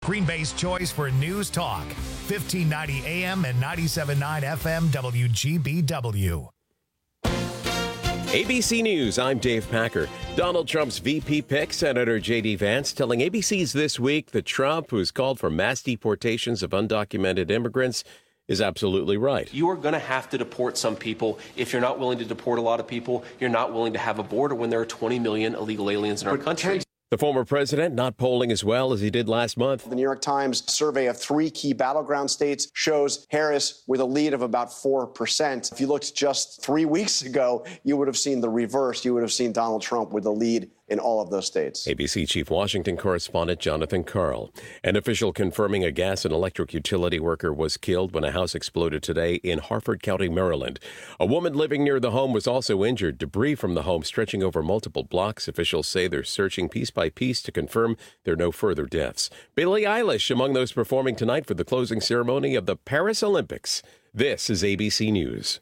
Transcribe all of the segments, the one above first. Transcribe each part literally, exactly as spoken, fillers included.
Green Bay's choice for news talk. fifteen ninety A M and ninety-seven point nine F M W G B W. A B C News, I'm Dave Packer. Donald Trump's V P pick, Senator J D Vance, telling A B C's This Week that Trump, who's called for mass deportations of undocumented immigrants, is absolutely right. You are going to have to deport some people. If you're not willing to deport a lot of people, you're not willing to have a border when there are twenty million illegal aliens in our country. The former president not polling as well as he did last month. The New York Times survey of three key battleground states shows Harris with a lead of about four percent. If you looked just three weeks ago, you would have seen the reverse. You would have seen Donald Trump with the lead in all of those states. A B C Chief Washington correspondent Jonathan Karl. An official confirming a gas and electric utility worker was killed when a house exploded today in Harford County, Maryland. A woman living near the home was also injured. Debris from the home stretching over multiple blocks. Officials say they're searching piece by piece to confirm there are no further deaths. Billie Eilish among those performing tonight for the closing ceremony of the Paris Olympics. This is A B C News.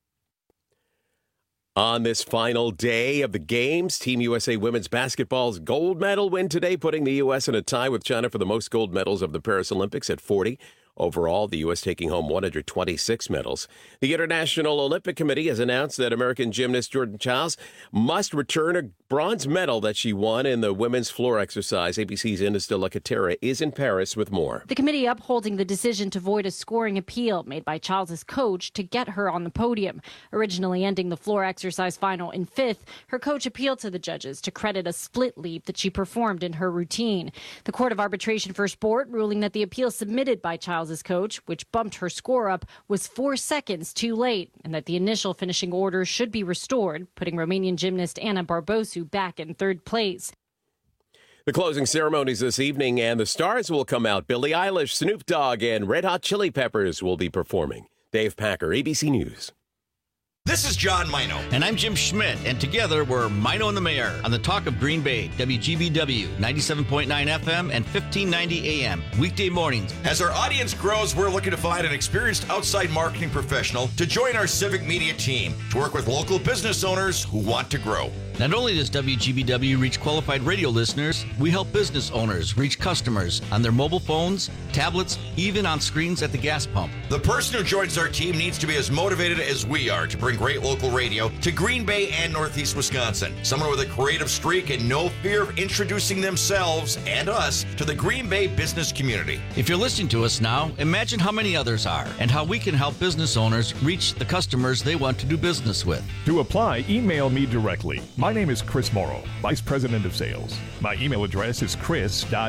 On this final day of the games, Team U S A Women's Basketball's gold medal win today, putting the U S in a tie with China for the most gold medals of the Paris Olympics at forty. Overall, the U S taking home one hundred twenty-six medals. The International Olympic Committee has announced that American gymnast Jordan Chiles must return a bronze medal that she won in the women's floor exercise. A B C's Ines de la Catera is in Paris with more. The committee upholding the decision to void a scoring appeal made by Chiles' coach to get her on the podium. Originally ending the floor exercise final in fifth, her coach appealed to the judges to credit a split leap that she performed in her routine. The Court of Arbitration for Sport ruling that the appeal submitted by Chiles' coach, which bumped her score up, was four seconds too late, and that the initial finishing order should be restored, putting Romanian gymnast Ana Barbosu back in third place. The closing ceremonies this evening, and the stars will come out. Billie Eilish, Snoop Dogg, and Red Hot Chili Peppers will be performing. Dave Packer, A B C News. This is John Mino. And I'm Jim Schmidt. And together we're Mino and the Mayor on the Talk of Green Bay, W G B W, ninety-seven point nine F M and fifteen ninety A M, weekday mornings. As our audience grows, we're looking to find an experienced outside marketing professional to join our civic media team to work with local business owners who want to grow. Not only does W G B W reach qualified radio listeners, we help business owners reach customers on their mobile phones, tablets, even on screens at the gas pump. The person who joins our team needs to be as motivated as we are to bring great local radio to Green Bay and Northeast Wisconsin. Someone with a creative streak and no fear of introducing themselves and us to the Green Bay business community. If you're listening to us now, imagine how many others are and how we can help business owners reach the customers they want to do business with. To apply, email me directly. My name is Chris Morrow, Vice President of Sales. My email address is chris dot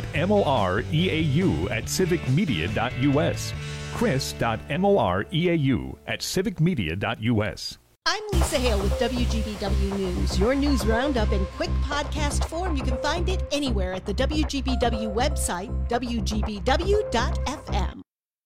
moreau at civic media dot u s. chris dot moreau at civic media dot u s. I'm Lisa Hale with W G B W News. Your news roundup in quick podcast form. You can find it anywhere at the W G B W website, w g b w dot f m.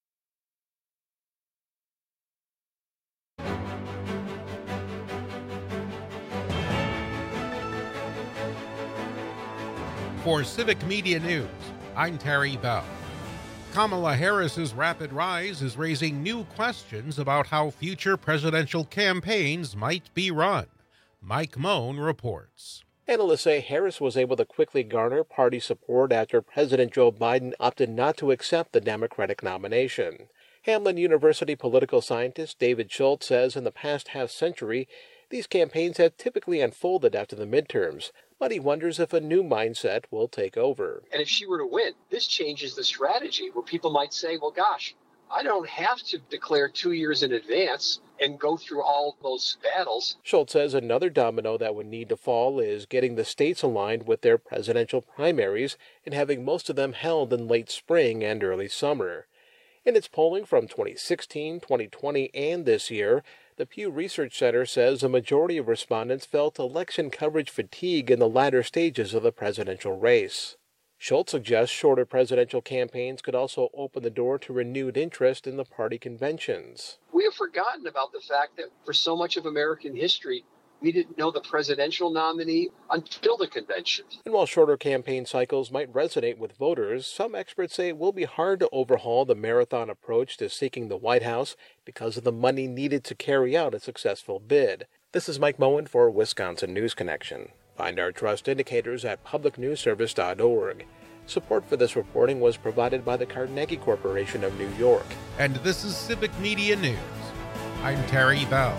For Civic Media News, I'm Terry Bell. Kamala Harris's rapid rise is raising new questions about how future presidential campaigns might be run. Mike Moan reports. Analysts say Harris was able to quickly garner party support after President Joe Biden opted not to accept the Democratic nomination. Hamline University political scientist David Schultz says in the past half-century, these campaigns have typically unfolded after the midterms, but he wonders if a new mindset will take over. And if she were to win, this changes the strategy where people might say, well, gosh, I don't have to declare two years in advance and go through all those battles. Schultz says another domino that would need to fall is getting the states aligned with their presidential primaries and having most of them held in late spring and early summer. In its polling from twenty sixteen, twenty twenty, and this year, the Pew Research Center says a majority of respondents felt election coverage fatigue in the latter stages of the presidential race. Schultz suggests shorter presidential campaigns could also open the door to renewed interest in the party conventions. We have forgotten about the fact that for so much of American history, we didn't know the presidential nominee until the convention. And while shorter campaign cycles might resonate with voters, some experts say it will be hard to overhaul the marathon approach to seeking the White House because of the money needed to carry out a successful bid. This is Mike Moen for Wisconsin News Connection. Find our trust indicators at public news service dot org. Support for this reporting was provided by the Carnegie Corporation of New York. And this is Civic Media News. I'm Terry Bell.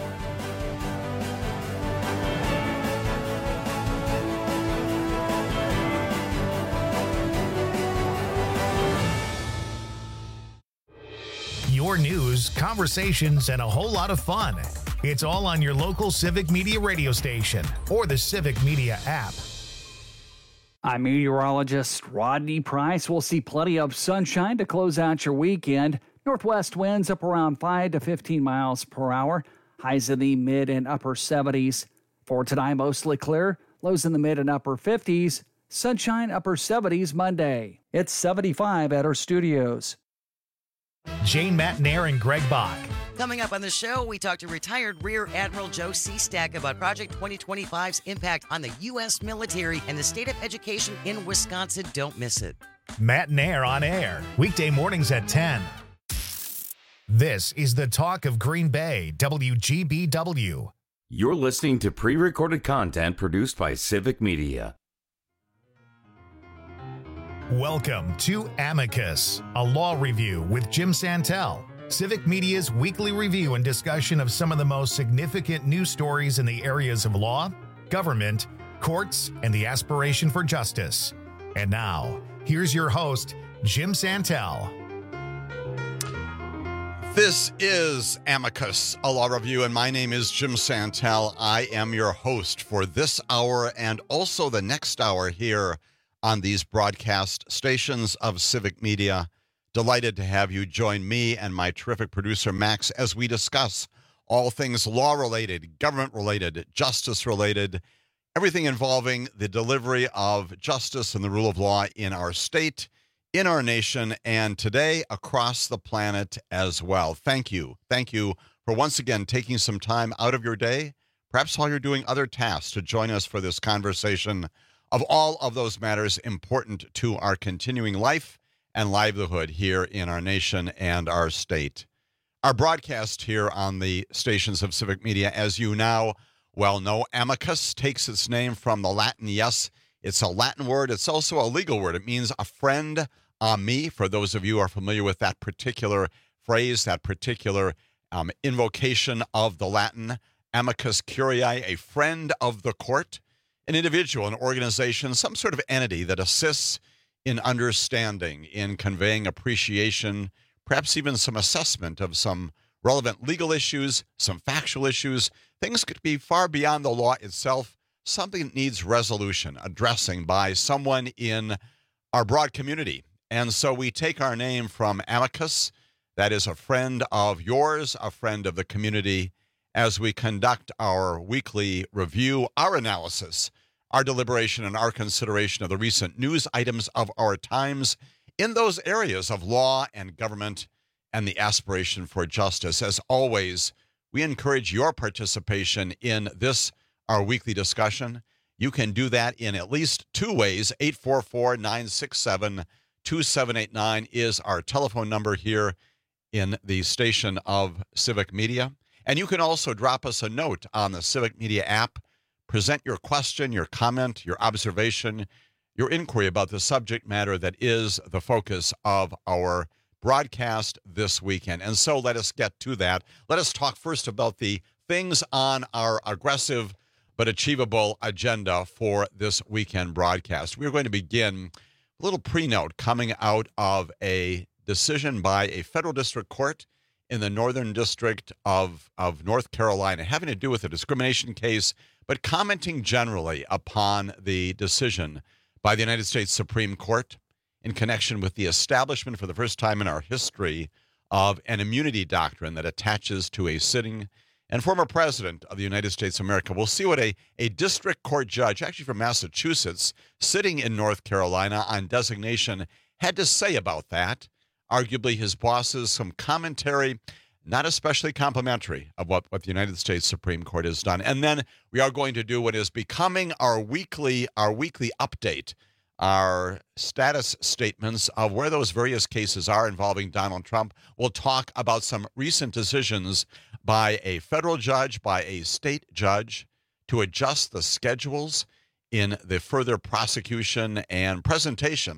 Your news, conversations, and a whole lot of fun. It's all on your local Civic Media radio station or the Civic Media app. I'm meteorologist Rodney Price. We'll see plenty of sunshine to close out your weekend. Northwest winds up around five to fifteen miles per hour. Highs in the mid and upper seventies. For tonight, mostly clear. Lows in the mid and upper fifties. Sunshine upper seventies Monday. It's seventy-five at our studios. Jane Matnair and Greg Bach. Coming up on the show, we talk to retired Rear Admiral Joe Seastack about Project twenty twenty-five's impact on the U S military and the state of education in Wisconsin. Don't miss it. Matnair on air, weekday mornings at ten. This is the talk of Green Bay, W G B W. You're listening to pre-recorded content produced by Civic Media. Welcome to Amicus, a law review with Jim Santel, Civic Media's weekly review and discussion of some of the most significant news stories in the areas of law, government, courts, and the aspiration for justice. And now, here's your host, Jim Santel. This is Amicus, a law review, and my name is Jim Santel. I am your host for this hour and also the next hour here on these broadcast stations of Civic Media. Delighted to have you join me and my terrific producer, Max, as we discuss all things law-related, government-related, justice-related, everything involving the delivery of justice and the rule of law in our state, in our nation, and today across the planet as well. Thank you. Thank you for once again taking some time out of your day, perhaps while you're doing other tasks, to join us for this conversation of all of those matters important to our continuing life and livelihood here in our nation and our state. Our broadcast here on the stations of Civic Media, as you now well know, amicus takes its name from the Latin. Yes, it's a Latin word. It's also a legal word. It means a friend, ami, for those of you who are familiar with that particular phrase, that particular um, invocation of the Latin. Amicus curiae, a friend of the court, an individual, an organization, some sort of entity that assists in understanding, in conveying appreciation, perhaps even some assessment of some relevant legal issues, some factual issues. Things could be far beyond the law itself, something that needs resolution, addressing by someone in our broad community. And so we take our name from amicus, that is a friend of yours, a friend of the community, as we conduct our weekly review, our analysis, our deliberation, and our consideration of the recent news items of our times in those areas of law and government and the aspiration for justice. As always, we encourage your participation in this, our weekly discussion. You can do that in at least two ways. eight four four, nine six seven, two seven eight nine is our telephone number here in the station of Civic Media. And you can also drop us a note on the Civic Media app. Present your question, your comment, your observation, your inquiry about the subject matter that is the focus of our broadcast this weekend. And so let us get to that. Let us talk first about the things on our aggressive but achievable agenda for this weekend broadcast. We're going to begin a little pre-note coming out of a decision by a federal district court in the Northern District of, of North Carolina having to do with a discrimination case, but commenting generally upon the decision by the United States Supreme Court in connection with the establishment for the first time in our history of an immunity doctrine that attaches to a sitting and former president of the United States of America. We'll see what a, a district court judge, actually from Massachusetts, sitting in North Carolina on designation, had to say about that. Arguably his bosses, some commentary, not especially complimentary of what, what the United States Supreme Court has done. And then we are going to do what is becoming our weekly, our weekly update, our status statements of where those various cases are involving Donald Trump. We'll talk about some recent decisions by a federal judge, by a state judge, to adjust the schedules in the further prosecution and presentation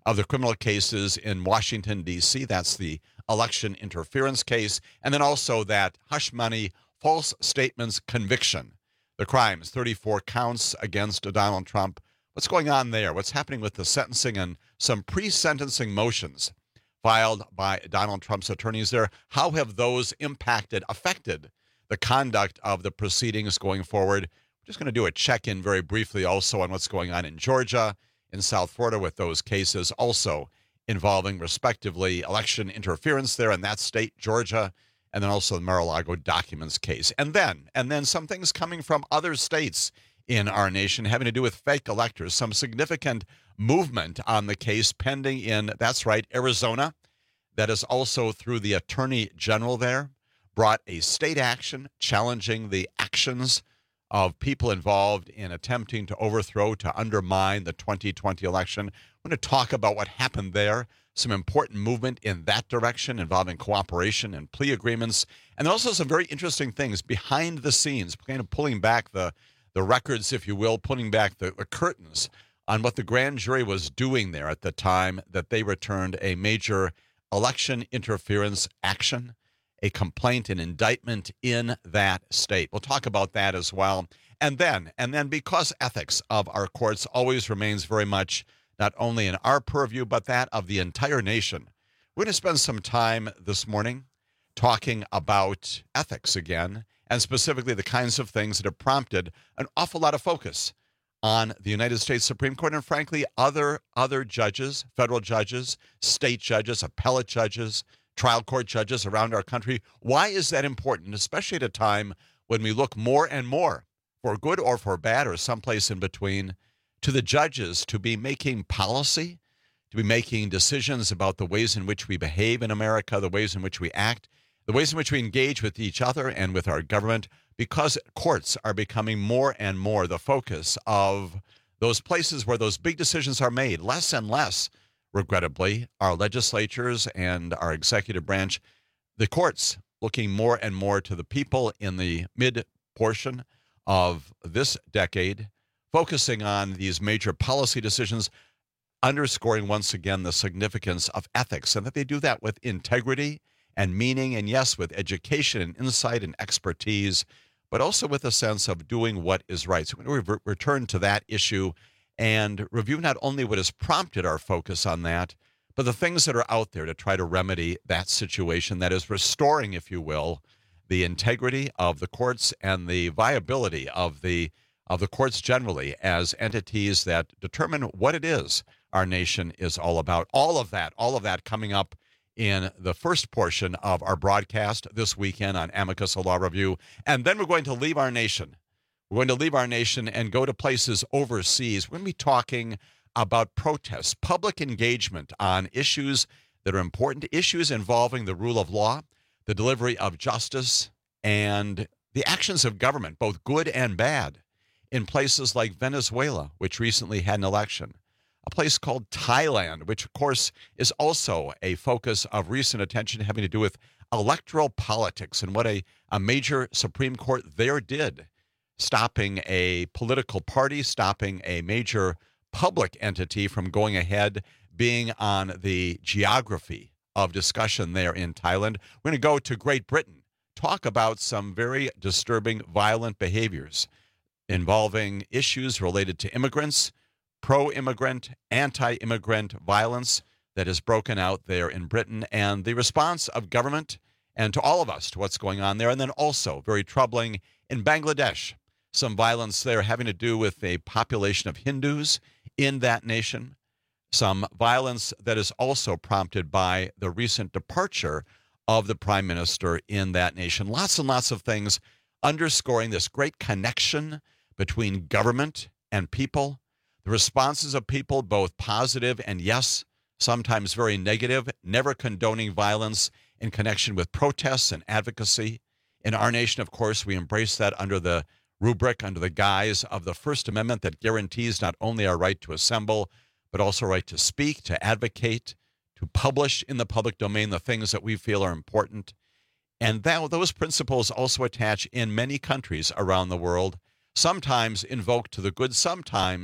of the criminal cases in Washington, D C. That's the election interference case. And then also that hush money, false statements conviction. The crimes, thirty-four counts against Donald Trump. What's going on there? What's happening with the sentencing and some pre-sentencing motions filed by Donald Trump's attorneys there? How have those impacted, affected the conduct of the proceedings going forward? We're just going to do a check-in very briefly also on what's going on in Georgia, in South Florida with those cases also involving, respectively, election interference there in that state, Georgia, and then also the Mar-a-Lago documents case. And then, and then some things coming from other states in our nation having to do with fake electors, some significant movement on the case pending in, that's right, Arizona. That is also through the Attorney General there, brought a state action challenging the actions of people involved in attempting to overthrow, to undermine the twenty twenty election. We're going to talk about what happened there, some important movement in that direction involving cooperation and plea agreements, and also some very interesting things behind the scenes, kind of pulling back the, the records, if you will, pulling back the, the curtains on what the grand jury was doing there at the time that they returned a major election interference action, a complaint, an indictment in that state. We'll talk about that as well. And then, and then because ethics of our courts always remains very much not only in our purview, but that of the entire nation, we're going to spend some time this morning talking about ethics again, and specifically the kinds of things that have prompted an awful lot of focus on the United States Supreme Court and, frankly, other other judges, federal judges, state judges, appellate judges, trial court judges around our country. Why is that important, especially at a time when we look more and more, for good or for bad or someplace in between, to the judges to be making policy, to be making decisions about the ways in which we behave in America, the ways in which we act, the ways in which we engage with each other and with our government, because courts are becoming more and more the focus of those places where those big decisions are made. Less and less, regrettably, our legislatures and our executive branch, the courts, looking more and more to the people in the mid-portion of this decade, focusing on these major policy decisions, underscoring once again the significance of ethics, and that they do that with integrity and meaning, and yes, with education and insight and expertise, but also with a sense of doing what is right. So we're going to re- return to that issue and review not only what has prompted our focus on that, but the things that are out there to try to remedy that situation, that is restoring, if you will, the integrity of the courts and the viability of the of the courts generally as entities that determine what it is our nation is all about. All of that, all of that coming up in the first portion of our broadcast this weekend on Amicus, a Law Review. And then we're going to leave our nation. We're going to leave our nation and go to places overseas. We're going to be talking about protests, public engagement on issues that are important, issues involving the rule of law, the delivery of justice, and the actions of government, both good and bad, in places like Venezuela, which recently had an election, a place called Thailand, which, of course, is also a focus of recent attention having to do with electoral politics and what a, a major Supreme Court there did, stopping a political party, stopping a major public entity from going ahead, being on the geography of discussion there in Thailand. We're going to go to Great Britain, talk about some very disturbing, violent behaviors involving issues related to immigrants, pro-immigrant, anti-immigrant violence that has broken out there in Britain, and the response of government and to all of us to what's going on there. And then also, very troubling, in Bangladesh, some violence there having to do with a population of Hindus in that nation, some violence that is also prompted by the recent departure of the prime minister in that nation. Lots and lots of things underscoring this great connection between government and people, the responses of people, both positive and, yes, sometimes very negative, never condoning violence in connection with protests and advocacy. In our nation, of course, we embrace that under the rubric, under the guise of the First Amendment that guarantees not only our right to assemble, but also right to speak, to advocate, to publish in the public domain the things that we feel are important. And that, those principles also attach in many countries around the world, sometimes invoked to the good, sometimes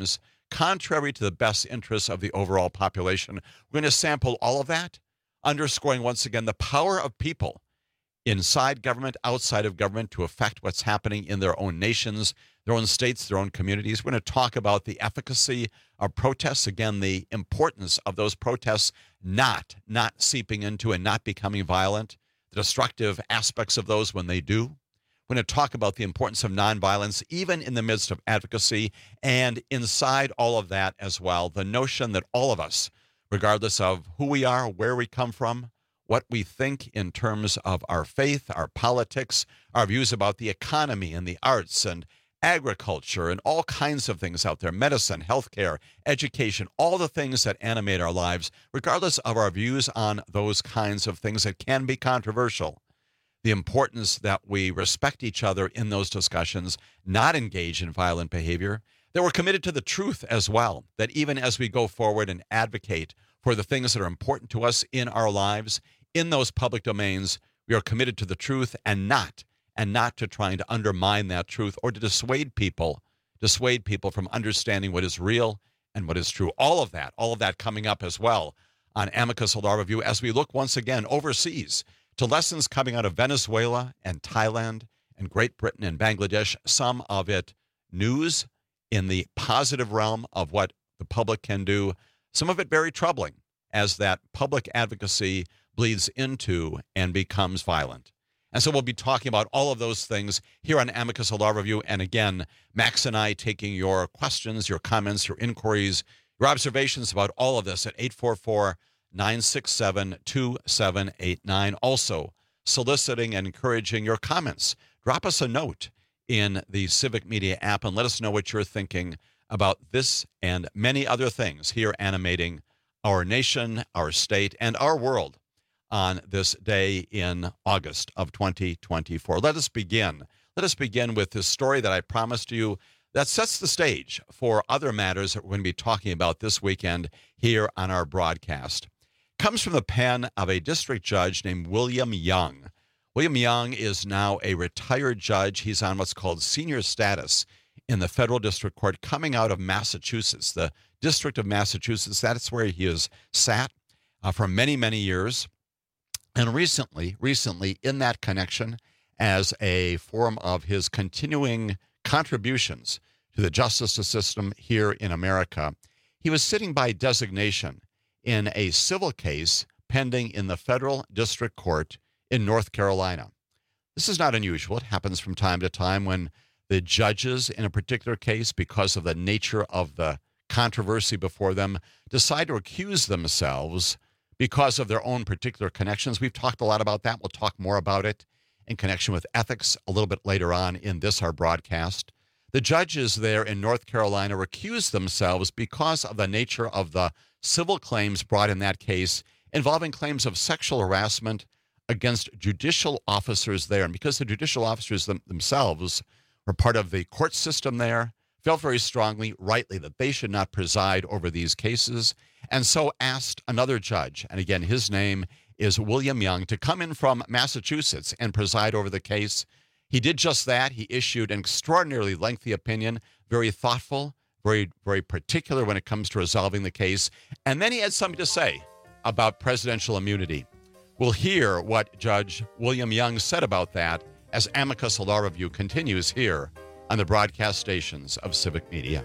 contrary to the best interests of the overall population. We're going to sample all of that, underscoring once again the power of people inside government, outside of government, to affect what's happening in their own nations, their own states, their own communities. We're going to talk about the efficacy of protests, again, the importance of those protests not, not seeping into and not becoming violent, the destructive aspects of those when they do. We're going to talk about the importance of nonviolence, even in the midst of advocacy, and inside all of that as well, the notion that all of us, regardless of who we are, where we come from, what we think in terms of our faith, our politics, our views about the economy and the arts and agriculture and all kinds of things out there, medicine, healthcare, education, all the things that animate our lives, regardless of our views on those kinds of things that can be controversial. The importance that we respect each other in those discussions, not engage in violent behavior, that we're committed to the truth as well, that even as we go forward and advocate for the things that are important to us in our lives, in those public domains, we are committed to the truth and not, and not to trying to undermine that truth or to dissuade people, dissuade people from understanding what is real and what is true. All of that, all of that coming up as well on Amicus Law Review as we look once again overseas to lessons coming out of Venezuela and Thailand and Great Britain and Bangladesh, some of it news in the positive realm of what the public can do, some of it very troubling as that public advocacy bleeds into and becomes violent. And so we'll be talking about all of those things here on Amicus Law Review. And again, Max and I taking your questions, your comments, your inquiries, your observations about all of this at eight four four, nine six seven, two seven eight nine. Also soliciting and encouraging your comments. Drop us a note in the Civic Media app and let us know what you're thinking about this and many other things here animating our nation, our state, and our world on this day in August of twenty twenty-four. Let us begin. Let us begin with this story that I promised you that sets the stage for other matters that we're going to be talking about this weekend here on our broadcast. It comes from the pen of a district judge named William Young. William Young is now a retired judge. He's on what's called senior status in the federal district court coming out of Massachusetts, the District of Massachusetts. That's where he has sat uh, for many, many years. And recently, recently in that connection, as a form of his continuing contributions to the justice system here in America, he was sitting by designation in a civil case pending in the federal district court in North Carolina. This is not unusual. It happens from time to time when the judges in a particular case, because of the nature of the controversy before them, decide to recuse themselves because of their own particular connections. We've talked a lot about that. We'll talk more about it in connection with ethics a little bit later on in this, our broadcast. The judges there in North Carolina recused themselves because of the nature of the civil claims brought in that case involving claims of sexual harassment against judicial officers there. And because the judicial officers them, themselves were part of the court system there, felt very strongly, rightly, that they should not preside over these cases, and so asked another judge, and again, his name is William Young, to come in from Massachusetts and preside over the case. He did just that. He issued an extraordinarily lengthy opinion, very thoughtful, very, very particular when it comes to resolving the case, and then he had something to say about presidential immunity. We'll hear what Judge William Young said about that as Amicus Law Review continues here on the broadcast stations of Civic Media.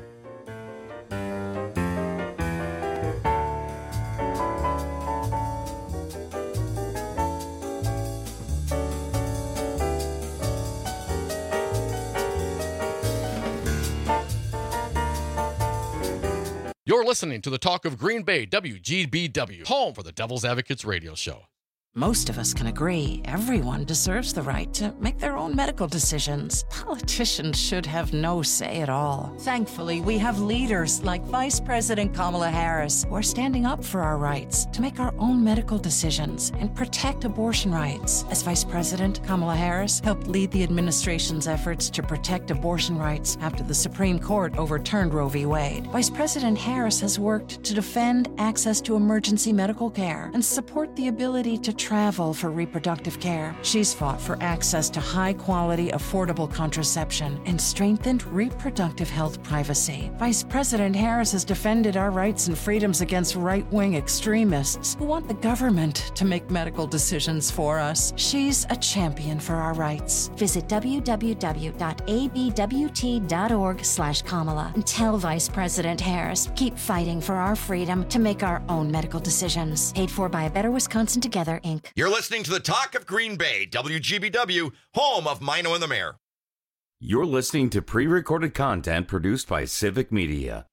You're listening to the Talk of Green Bay, W G B W, home for the Devil's Advocates radio show. Most of us can agree everyone deserves the right to make their own medical decisions. Politicians should have no say at all. Thankfully, we have leaders like Vice President Kamala Harris who are standing up for our rights to make our own medical decisions and protect abortion rights. As Vice President, Kamala Harris helped lead the administration's efforts to protect abortion rights after the Supreme Court overturned Roe v. Wade. Vice President Harris has worked to defend access to emergency medical care and support the ability to travel for reproductive care. She's fought for access to high-quality, affordable contraception and strengthened reproductive health privacy. Vice President Harris has defended our rights and freedoms against right-wing extremists who want the government to make medical decisions for us. She's a champion for our rights. Visit w w w dot a b w t dot org slash Kamala and tell Vice President Harris, keep fighting for our freedom to make our own medical decisions. Paid for by A Better Wisconsin Together, Incorporated. You're listening to the Talk of Green Bay, W G B W, home of Mino and the Mayor. You're listening to pre-recorded content produced by Civic Media.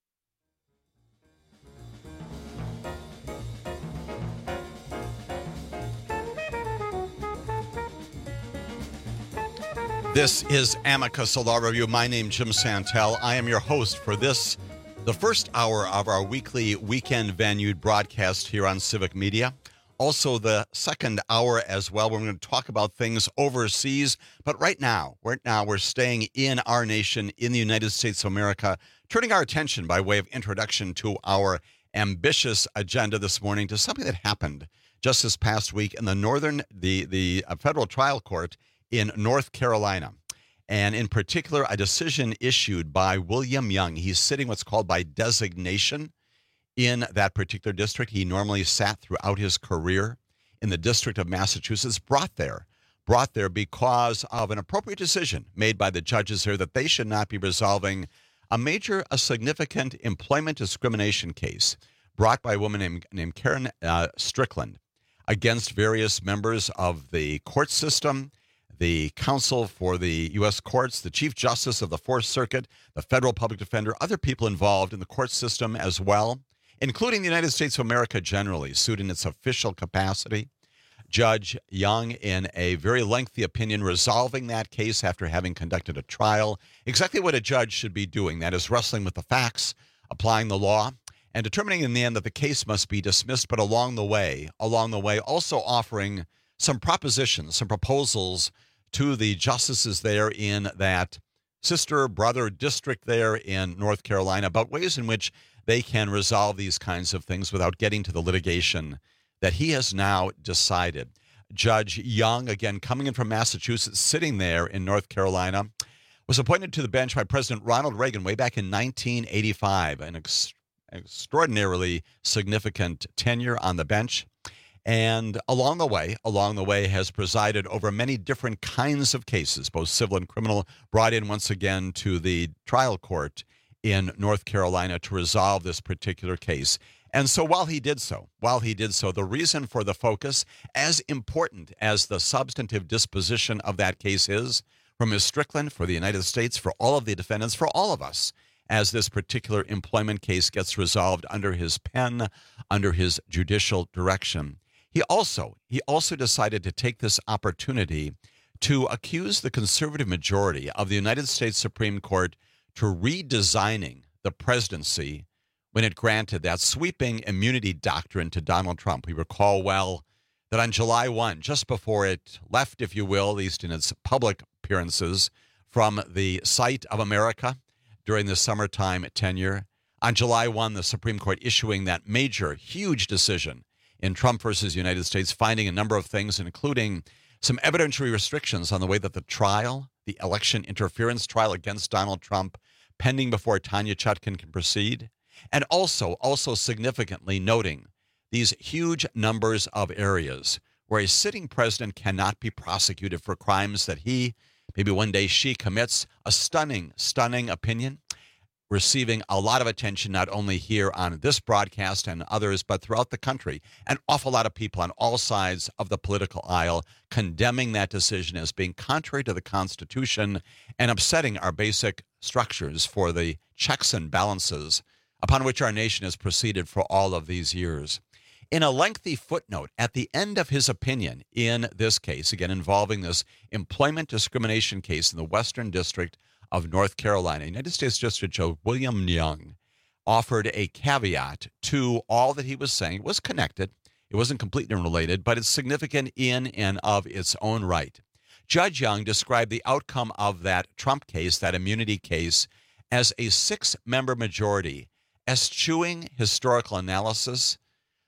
This is Amicus, a law review. My name is Jim Santel. I am your host for this, the first hour of our weekly weekend-venued broadcast here on Civic Media. Also, the second hour as well, we're going to talk about things overseas. But right now, right now, we're staying in our nation, in the United States of America, turning our attention by way of introduction to our ambitious agenda this morning to something that happened just this past week in the northern, the, the federal trial court in North Carolina. And in particular, a decision issued by William Young. He's sitting what's called by designation in that particular district. He normally sat throughout his career in the District of Massachusetts, brought there, brought there because of an appropriate decision made by the judges here that they should not be resolving a major, a significant employment discrimination case brought by a woman named, named Karen uh, Strickland against various members of the court system, the counsel for the U S courts, the Chief Justice of the Fourth Circuit, the federal public defender, other people involved in the court system as well, including the United States of America generally, sued in its official capacity. Judge Young, in a very lengthy opinion, resolving that case after having conducted a trial, exactly what a judge should be doing, that is wrestling with the facts, applying the law, and determining in the end that the case must be dismissed, but along the way, along the way, also offering some propositions, some proposals to the justices there in that sister, brother district there in North Carolina about ways in which they can resolve these kinds of things without getting to the litigation that he has now decided. Judge Young, again, coming in from Massachusetts, sitting there in North Carolina, was appointed to the bench by President Ronald Reagan way back in nineteen eighty-five, an ex- extraordinarily significant tenure on the bench. And along the way, along the way, has presided over many different kinds of cases, both civil and criminal, brought in once again to the trial court in North Carolina to resolve this particular case. And so while he did so, while he did so, the reason for the focus, as important as the substantive disposition of that case is, for Miz Strickland, for the United States, for all of the defendants, for all of us, as this particular employment case gets resolved under his pen, under his judicial direction. He also, he also decided to take this opportunity to accuse the conservative majority of the United States Supreme Court to redesigning the presidency when it granted that sweeping immunity doctrine to Donald Trump. We recall well that on July first, just before it left, if you will, at least in its public appearances, from the site of America during the summertime tenure, on July first, the Supreme Court issuing that major, huge decision in Trump versus United States, finding a number of things, including some evidentiary restrictions on the way that the trial, the election interference trial against Donald Trump, pending before Tanya Chutkan can proceed, and also, also significantly noting these huge numbers of areas where a sitting president cannot be prosecuted for crimes that he, maybe one day she commits. A stunning, stunning opinion, receiving a lot of attention, not only here on this broadcast and others, but throughout the country. An awful lot of people on all sides of the political aisle condemning that decision as being contrary to the Constitution and upsetting our basic structures for the checks and balances upon which our nation has proceeded for all of these years. In a lengthy footnote at the end of his opinion in this case, again involving this employment discrimination case in the Western District of North Carolina, United States District Judge William Young offered a caveat to all that he was saying. It was connected. It wasn't completely unrelated, but it's significant in and of its own right. Judge Young described the outcome of that Trump case, that immunity case, as a six-member majority eschewing historical analysis,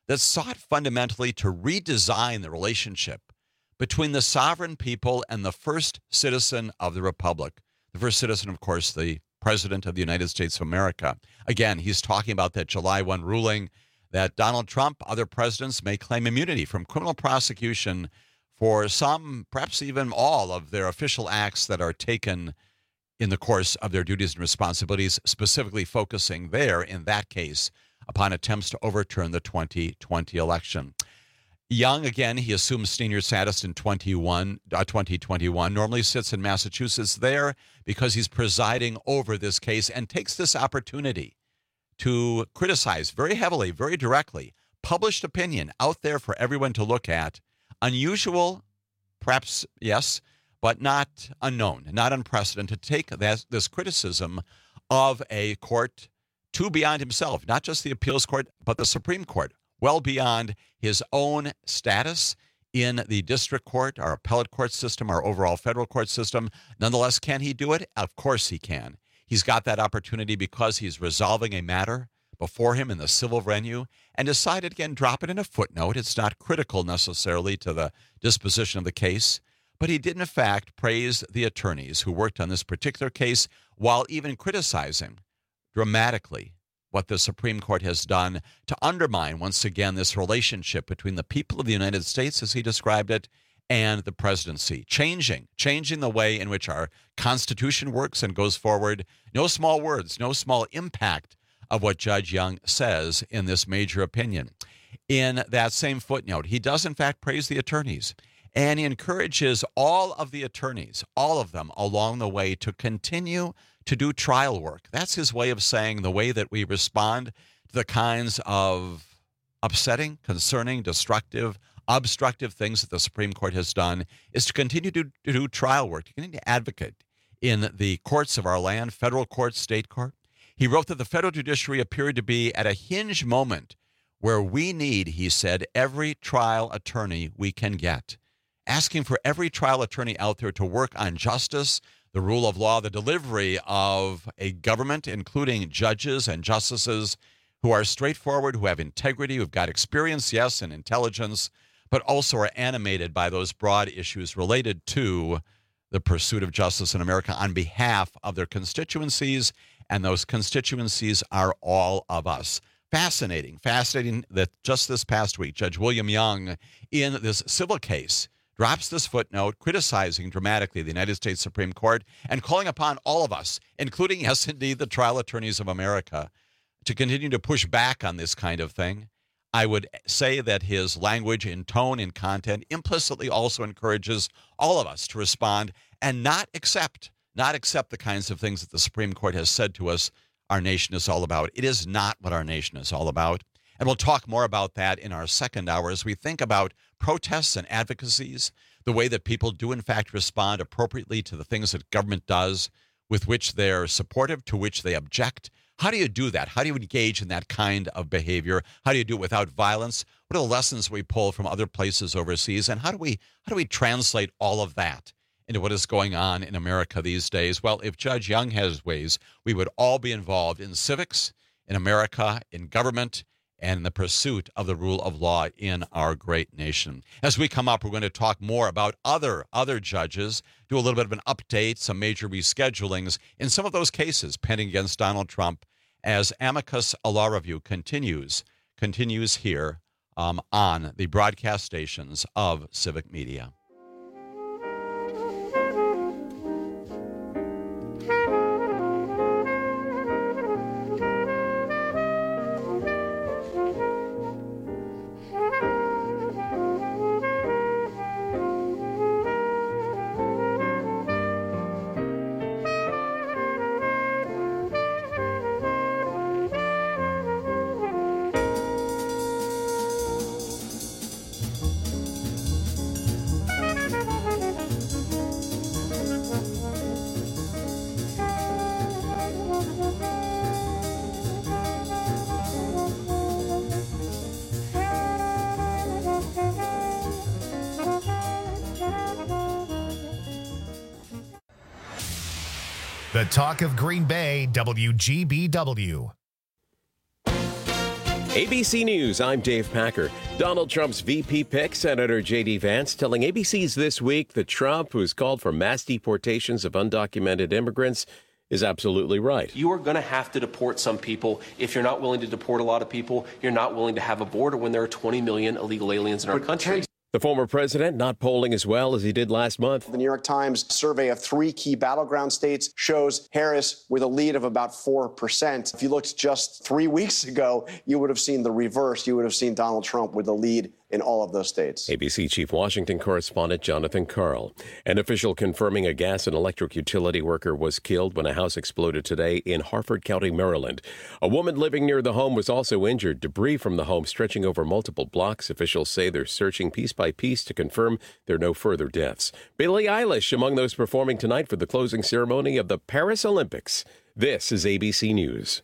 that sought fundamentally to redesign the relationship between the sovereign people and the first citizen of the republic. The first citizen, of course, the President of the United States of America. Again, he's talking about that July first ruling that Donald Trump, other presidents may claim immunity from criminal prosecution for some, perhaps even all, of their official acts that are taken in the course of their duties and responsibilities, specifically focusing there, in that case, upon attempts to overturn the twenty twenty election. Young, again, he assumes senior status in twenty-one, uh, twenty twenty-one, normally sits in Massachusetts there because he's presiding over this case and takes this opportunity to criticize very heavily, very directly, published opinion out there for everyone to look at. Unusual, perhaps, yes, but not unknown, not unprecedented, to take that, this criticism of a court to beyond himself, not just the appeals court, but the Supreme Court, well beyond his own status in the district court, our appellate court system, our overall federal court system. Nonetheless, can he do it? Of course he can. He's got that opportunity because he's resolving a matter before him in the civil venue and decided, again, drop it in a footnote. It's not critical necessarily to the disposition of the case, but he did, in fact, praise the attorneys who worked on this particular case while even criticizing dramatically what the Supreme Court has done to undermine, once again, this relationship between the people of the United States, as he described it, and the presidency, changing, changing the way in which our Constitution works and goes forward. No small words, no small impact of what Judge Young says in this major opinion. In that same footnote, he does, in fact, praise the attorneys, and he encourages all of the attorneys, all of them along the way, to continue to do trial work. That's his way of saying the way that we respond to the kinds of upsetting, concerning, destructive, obstructive things that the Supreme Court has done is to continue to, to do trial work, to continue to advocate in the courts of our land, federal court, state court. He wrote that the federal judiciary appeared to be at a hinge moment where we need, he said, every trial attorney we can get, asking for every trial attorney out there to work on justice, the rule of law, the delivery of a government, including judges and justices who are straightforward, who have integrity, who've got experience, yes, and intelligence, but also are animated by those broad issues related to the pursuit of justice in America on behalf of their constituencies, and those constituencies are all of us. Fascinating, fascinating that just this past week, Judge William Young, in this civil case, drops this footnote criticizing dramatically the United States Supreme Court and calling upon all of us, including, yes, indeed, the trial attorneys of America, to continue to push back on this kind of thing. I would say that his language in tone and content implicitly also encourages all of us to respond and not accept, not accept the kinds of things that the Supreme Court has said to us our nation is all about. It is not what our nation is all about. And we'll talk more about that in our second hour as we think about protests and advocacies, the way that people do, in fact, respond appropriately to the things that government does, with which they're supportive, to which they object. How do you do that? How do you engage in that kind of behavior? How do you do it without violence? What are the lessons we pull from other places overseas? And how do we how do we translate all of that into what is going on in America these days? Well, if Judge Young has ways, we would all be involved in civics, in America, in government, and in the pursuit of the rule of law in our great nation. As we come up, we're going to talk more about other other judges, do a little bit of an update, some major reschedulings in some of those cases pending against Donald Trump, as Amicus, a law review, continues, continues here um, on the broadcast stations of Civic Media. The Talk of Green Bay, W G B W. A B C News, I'm Dave Packer. Donald Trump's V P pick, Senator J D. Vance, telling A B C's This Week that Trump, who's called for mass deportations of undocumented immigrants, is absolutely right. You are going to have to deport some people. If you're not willing to deport a lot of people, you're not willing to have a border when there are twenty million illegal aliens in our country. The former president not polling as well as he did last month. The New York Times survey of three key battleground states shows Harris with a lead of about four percent. If you looked just three weeks ago, you would have seen the reverse. You would have seen Donald Trump with a lead in all of those states. A B C Chief Washington correspondent Jonathan Karl. An official confirming a gas and electric utility worker was killed when a house exploded today in Harford County, Maryland. A woman living near the home was also injured. Debris from the home stretching over multiple blocks. Officials say they're searching piece by piece to confirm there are no further deaths. Billie Eilish among those performing tonight for the closing ceremony of the Paris Olympics. This is A B C News.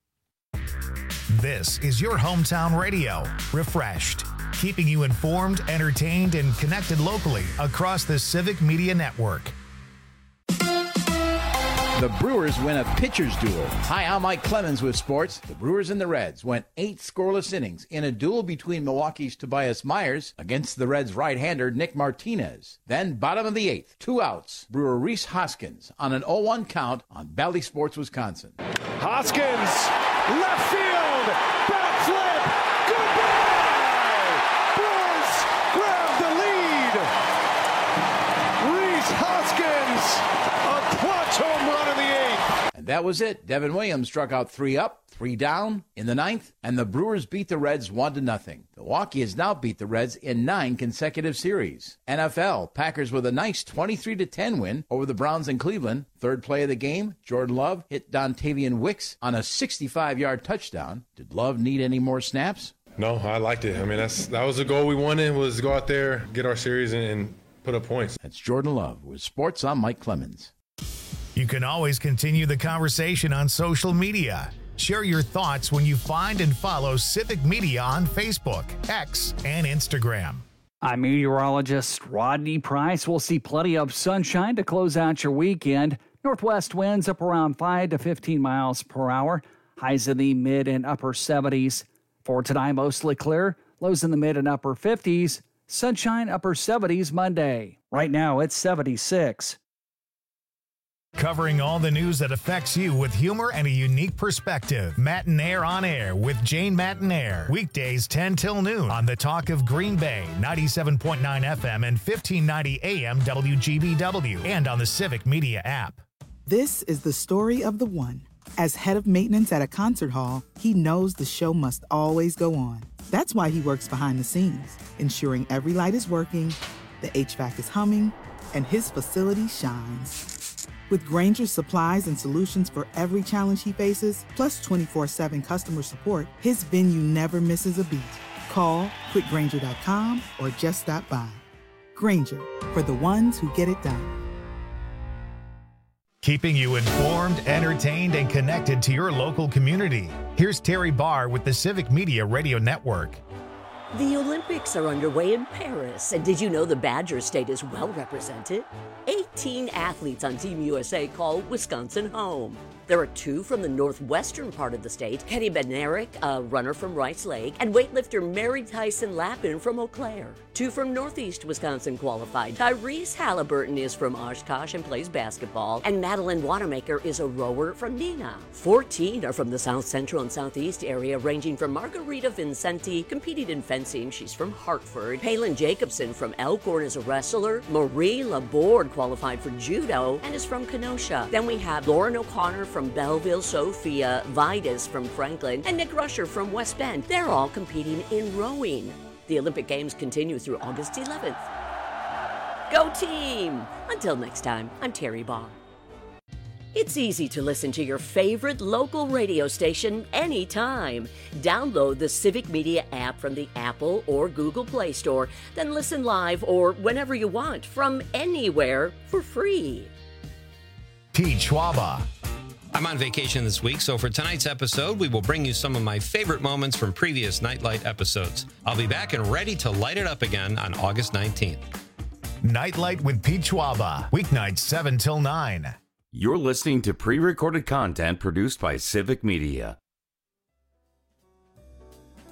This is your hometown radio, Refreshed, keeping you informed, entertained, and connected locally across the Civic Media Network. The Brewers win a pitcher's duel. Hi, I'm Mike Clemens with sports. The Brewers and the Reds went eight scoreless innings in a duel between Milwaukee's Tobias Myers against the Reds' right-hander Nick Martinez. Then, bottom of the eighth, two outs, Brewer Rhys Hoskins on an oh one count on Bally Sports, Wisconsin. Hoskins, left field, backflip, goodbye! Brewers grab the lead. Rhys Hoskins, a clutch home run in the eighth. And that was it. Devin Williams struck out three up, three down in the ninth, and the Brewers beat the Reds one to nothing. Milwaukee has now beat the Reds in nine consecutive series. N F L, Packers with a nice twenty-three to ten win over the Browns in Cleveland. Third play of the game, Jordan Love hit Dontavian Wicks on a sixty-five-yard touchdown. Did Love need any more snaps? No, I liked it. I mean, that's that was the goal we wanted, was to go out there, get our series, and, and put up points. That's Jordan Love with Sports. I'm Mike Clemens. You can always continue the conversation on social media. Share your thoughts when you find and follow Civic Media on Facebook, X, and Instagram. I'm meteorologist Rodney Price. We'll see plenty of sunshine to close out your weekend. Northwest winds up around five to fifteen miles per hour. Highs in the mid and upper seventies. For tonight, mostly clear. Lows in the mid and upper fifties. Sunshine upper seventies Monday. Right now, it's seventy-six. Covering all the news that affects you with humor and a unique perspective. Matinaire on Air with Jane Matinaire. Weekdays ten till noon on the Talk of Green Bay, ninety-seven point nine F M and fifteen ninety A M W G B W, and on the Civic Media app. This is the story of the one. As head of maintenance at a concert hall, he knows the show must always go on. That's why he works behind the scenes, ensuring every light is working, the H V A C is humming, and his facility shines. With Grainger's supplies and solutions for every challenge he faces, plus twenty-four seven customer support, his venue never misses a beat. Call quick grainger dot com or just stop by. Grainger, for the ones who get it done. Keeping you informed, entertained, and connected to your local community. Here's Terry Barr with the Civic Media Radio Network. The Olympics are underway in Paris, and did you know the Badger State is well represented? eighteen athletes on Team U S A call Wisconsin home. There are two from the northwestern part of the state, Kenny Bednarik, a runner from Rice Lake, and weightlifter Mary Tyson Lappin from Eau Claire. Two from northeast Wisconsin qualified. Tyrese Halliburton is from Oshkosh and plays basketball, and Madeline Wanamaker is a rower from Neenah. fourteen are from the south central and southeast area, ranging from Margarita Vincenti, competing in fencing, she's from Hartford. Palin Jacobson from Elkhorn is a wrestler. Marie Laborde qualified for judo and is from Kenosha. Then we have Lauren O'Connor from Belleville, Sophia, Vitus from Franklin, and Nick Rusher from West Bend. They're all competing in rowing. The Olympic Games continue through August eleventh. Go team! Until next time, I'm Terry Baugh. It's easy to listen to your favorite local radio station anytime. Download the Civic Media app from the Apple or Google Play Store, then listen live or whenever you want from anywhere for free. Pete Schwaba. I'm on vacation this week, so for tonight's episode, we will bring you some of my favorite moments from previous Nightlight episodes. I'll be back and ready to light it up again on August nineteenth. Nightlight with Pete Schwaba, weeknights seven till nine. You're listening to pre-recorded content produced by Civic Media.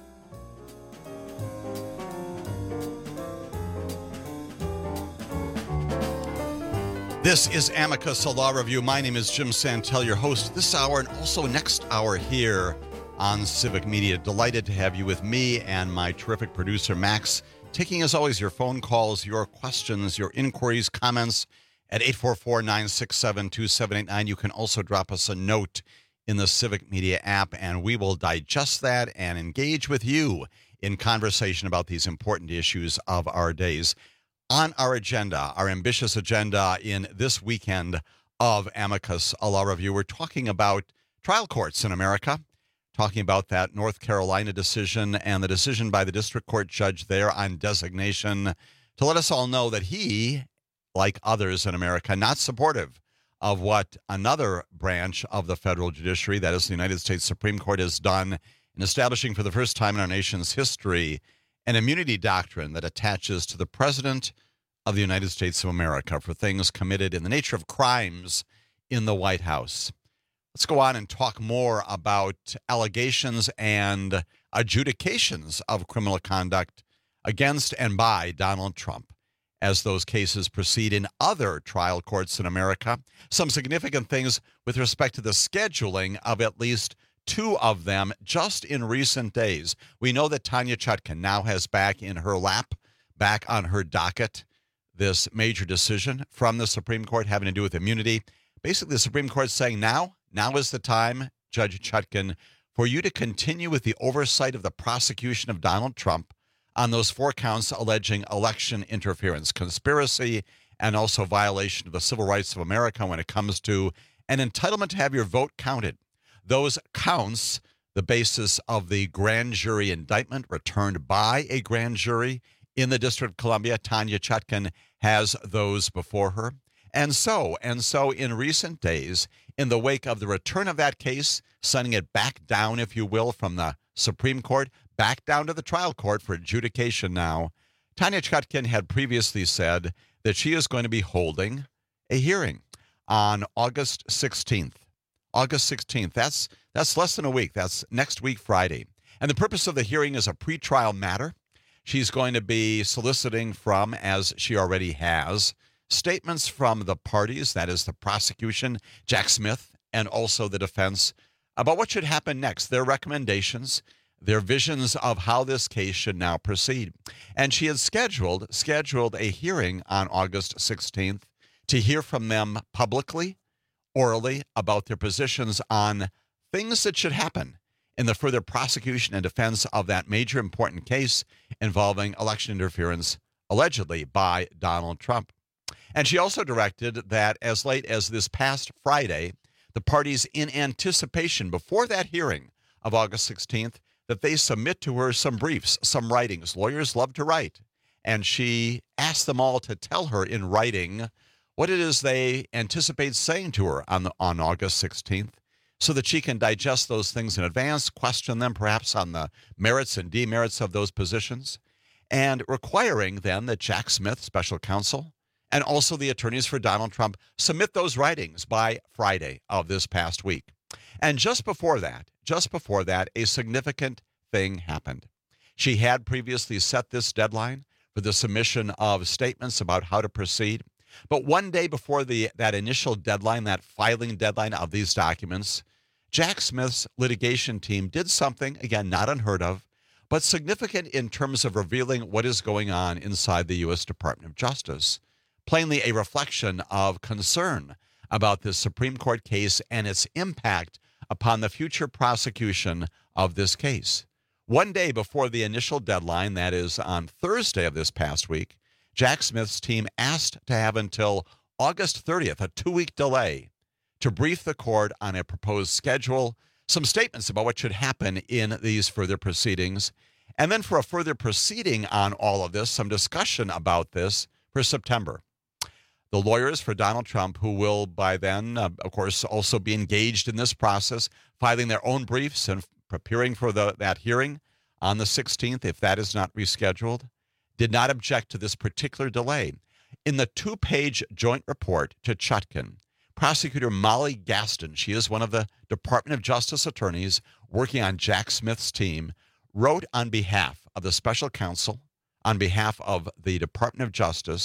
This is Amicus, a law review. My name is Jim Santel, your host this hour and also next hour here on Civic Media. Delighted to have you with me and my terrific producer, Max, taking, as always, your phone calls, your questions, your inquiries, comments at eight four four, nine six seven, two seven eight nine. You can also drop us a note in the Civic Media app, and we will digest that and engage with you in conversation about these important issues of our days. On our agenda, our ambitious agenda in this weekend of Amicus, a law review, we're talking about trial courts in America, talking about that North Carolina decision and the decision by the district court judge there on designation to let us all know that he, like others in America, not supportive of what another branch of the federal judiciary, that is the United States Supreme Court, has done in establishing for the first time in our nation's history an immunity doctrine that attaches to the President of the United States of America for things committed in the nature of crimes in the White House. Let's go on and talk more about allegations and adjudications of criminal conduct against and by Donald Trump as those cases proceed in other trial courts in America. Some significant things with respect to the scheduling of at least two of them just in recent days. We know that Tanya Chutkan now has back in her lap, back on her docket, this major decision from the Supreme Court having to do with immunity. Basically, the Supreme Court saying now, now is the time, Judge Chutkan, for you to continue with the oversight of the prosecution of Donald Trump on those four counts alleging election interference, conspiracy, and also violation of the civil rights of America when it comes to an entitlement to have your vote counted. Those counts, the basis of the grand jury indictment returned by a grand jury in the District of Columbia. Tanya Chutkan has those before her. And so, and so in recent days, in the wake of the return of that case, sending it back down, if you will, from the Supreme Court, back down to the trial court for adjudication now, Tanya Chutkan had previously said that she is going to be holding a hearing on August sixteenth. August sixteenth. That's that's less than a week. That's next week, Friday. And the purpose of the hearing is a pretrial matter. She's going to be soliciting from, as she already has, statements from the parties, that is the prosecution, Jack Smith, and also the defense, about what should happen next, their recommendations, their visions of how this case should now proceed. And she had scheduled, scheduled a hearing on August sixteenth to hear from them publicly, orally, about their positions on things that should happen in the further prosecution and defense of that major important case involving election interference, allegedly by Donald Trump. And she also directed that as late as this past Friday, the parties, in anticipation before that hearing of August sixteenth, that they submit to her some briefs, some writings. Lawyers love to write. And she asked them all to tell her in writing what it is they anticipate saying to her on, the, on August sixteenth, so that she can digest those things in advance, question them perhaps on the merits and demerits of those positions, and requiring then that Jack Smith, special counsel, and also the attorneys for Donald Trump submit those writings by Friday of this past week. And just before that, just before that, a significant thing happened. She had previously set this deadline for the submission of statements about how to proceed. But one day before the that initial deadline, that filing deadline of these documents, Jack Smith's litigation team did something, again, not unheard of, but significant in terms of revealing what is going on inside the U S Department of Justice. Plainly a reflection of concern about this Supreme Court case and its impact upon the future prosecution of this case. One day before the initial deadline, that is on Thursday of this past week, Jack Smith's team asked to have until August thirtieth, a two-week delay, to brief the court on a proposed schedule, some statements about what should happen in these further proceedings, and then for a further proceeding on all of this, some discussion about this for September. The lawyers for Donald Trump, who will by then, uh, of course, also be engaged in this process, filing their own briefs and preparing for the, that hearing on the sixteenth, if that is not rescheduled, did not object to this particular delay. In the two-page joint report to Chutkan, Prosecutor Molly Gaston, she is one of the Department of Justice attorneys working on Jack Smith's team, wrote on behalf of the special counsel, on behalf of the Department of Justice,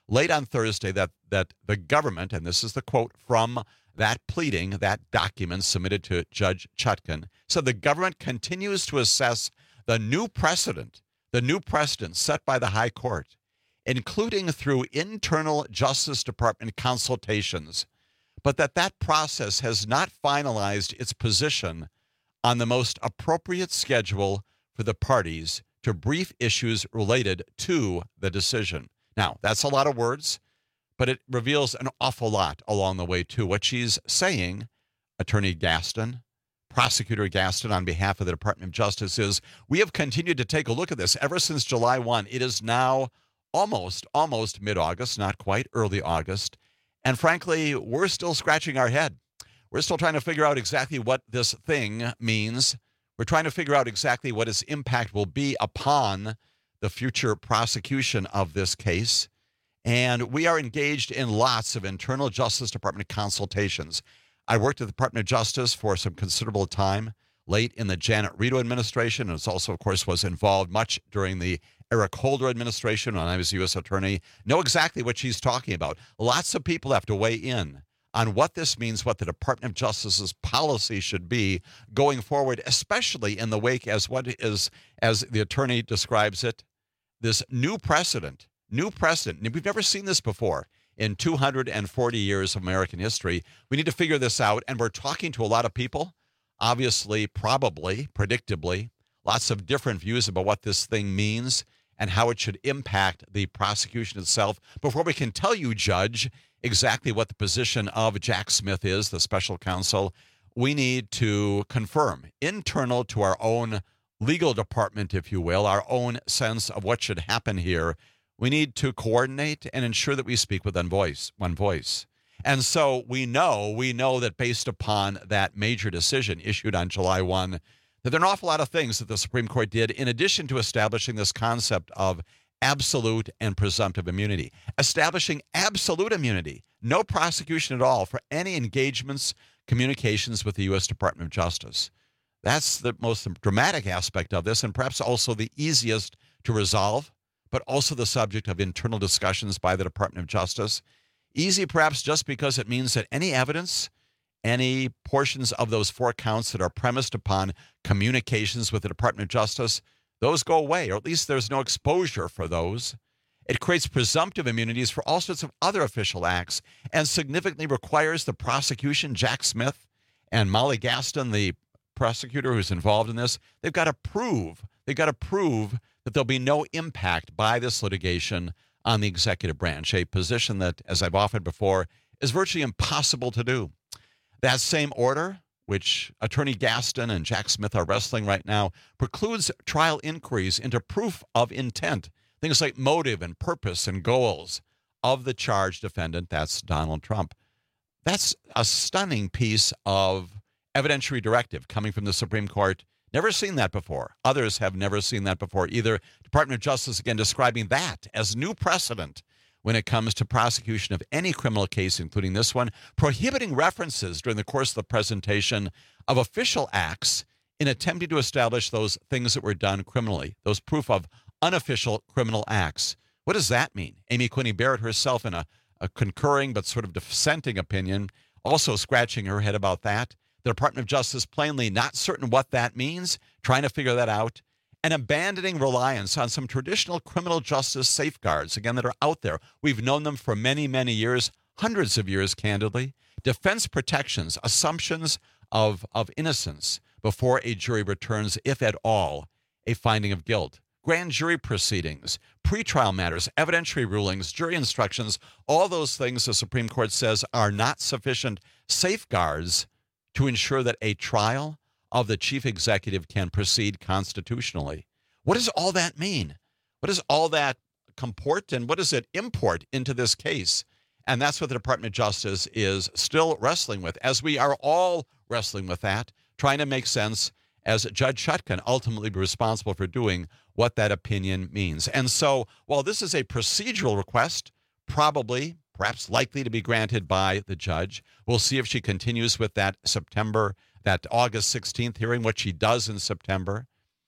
late on Thursday that, that the government, and this is the quote from that pleading, that document submitted to Judge Chutkan, said the government continues to assess the new precedent, the new precedent set by the High Court, including through internal Justice Department consultations, but that that process has not finalized its position on the most appropriate schedule for the parties to brief issues related to the decision. Now, that's a lot of words, but it reveals an awful lot along the way, too. What she's saying, Attorney Gaston, Prosecutor Gaston, on behalf of the Department of Justice, is we have continued to take a look at this ever since July first. It is now almost, almost mid-August, not quite, early August. And frankly, we're still scratching our head. We're still trying to figure out exactly what this thing means. We're trying to figure out exactly what its impact will be upon the future prosecution of this case. And we are engaged in lots of internal Justice Department consultations. I worked at the Department of Justice for some considerable time, late in the Janet Rito administration, and also, of course, was involved much during the Eric Holder administration when I was U S attorney. Know exactly what she's talking about. Lots of people have to weigh in on what this means, what the Department of Justice's policy should be going forward, especially in the wake as what is, as the attorney describes it, this new precedent, new precedent. We've never seen this before in two hundred forty years of American history. We need to figure this out, and we're talking to a lot of people, obviously, probably, predictably, lots of different views about what this thing means and how it should impact the prosecution itself. Before we can tell you, Judge, exactly what the position of Jack Smith is, the special counsel, we need to confirm, internal to our own legal department, if you will, our own sense of what should happen here. We need to coordinate and ensure that we speak with one voice, one voice. And so we know, we know that based upon that major decision issued on July first, that there are an awful lot of things that the Supreme Court did in addition to establishing this concept of absolute and presumptive immunity. Establishing absolute immunity, no prosecution at all for any engagements, communications with the U S Department of Justice. That's the most dramatic aspect of this, and perhaps also the easiest to resolve, but also the subject of internal discussions by the Department of Justice. Easy perhaps just because it means that any evidence, any portions of those four counts that are premised upon communications with the Department of Justice, those go away, or at least there's no exposure for those. It creates presumptive immunities for all sorts of other official acts and significantly requires the prosecution, Jack Smith and Molly Gaston, the prosecutor who's involved in this, they've got to prove, they've got to prove that there'll be no impact by this litigation on the executive branch, a position that, as I've offered before, is virtually impossible to do. That same order, which Attorney Gaston and Jack Smith are wrestling right now, precludes trial inquiries into proof of intent, things like motive and purpose and goals of the charged defendant, that's Donald Trump. That's a stunning piece of evidentiary directive coming from the Supreme Court. Never seen that before. Others have never seen that before either. Department of Justice, again, describing that as new precedent when it comes to prosecution of any criminal case, including this one, prohibiting references during the course of the presentation of official acts in attempting to establish those things that were done criminally, those proof of unofficial criminal acts. What does that mean? Amy Coney Barrett herself, in a, a concurring but sort of dissenting opinion, also scratching her head about that. The Department of Justice plainly not certain what that means, trying to figure that out, and abandoning reliance on some traditional criminal justice safeguards, again, that are out there. We've known them for many, many years, hundreds of years, candidly. Defense protections, assumptions of, of innocence before a jury returns, if at all, a finding of guilt. Grand jury proceedings, pretrial matters, evidentiary rulings, jury instructions, all those things the Supreme Court says are not sufficient safeguards to ensure that a trial of the chief executive can proceed constitutionally. What does all that mean? What does all that comport, and what does it import into this case? And that's what the Department of Justice is still wrestling with, as we are all wrestling with that, trying to make sense, as Judge Chutkan ultimately be responsible for doing, what that opinion means. And so while this is a procedural request, probably, perhaps likely to be granted by the judge, we'll see if she continues with that September, that August sixteenth hearing, what she does in September.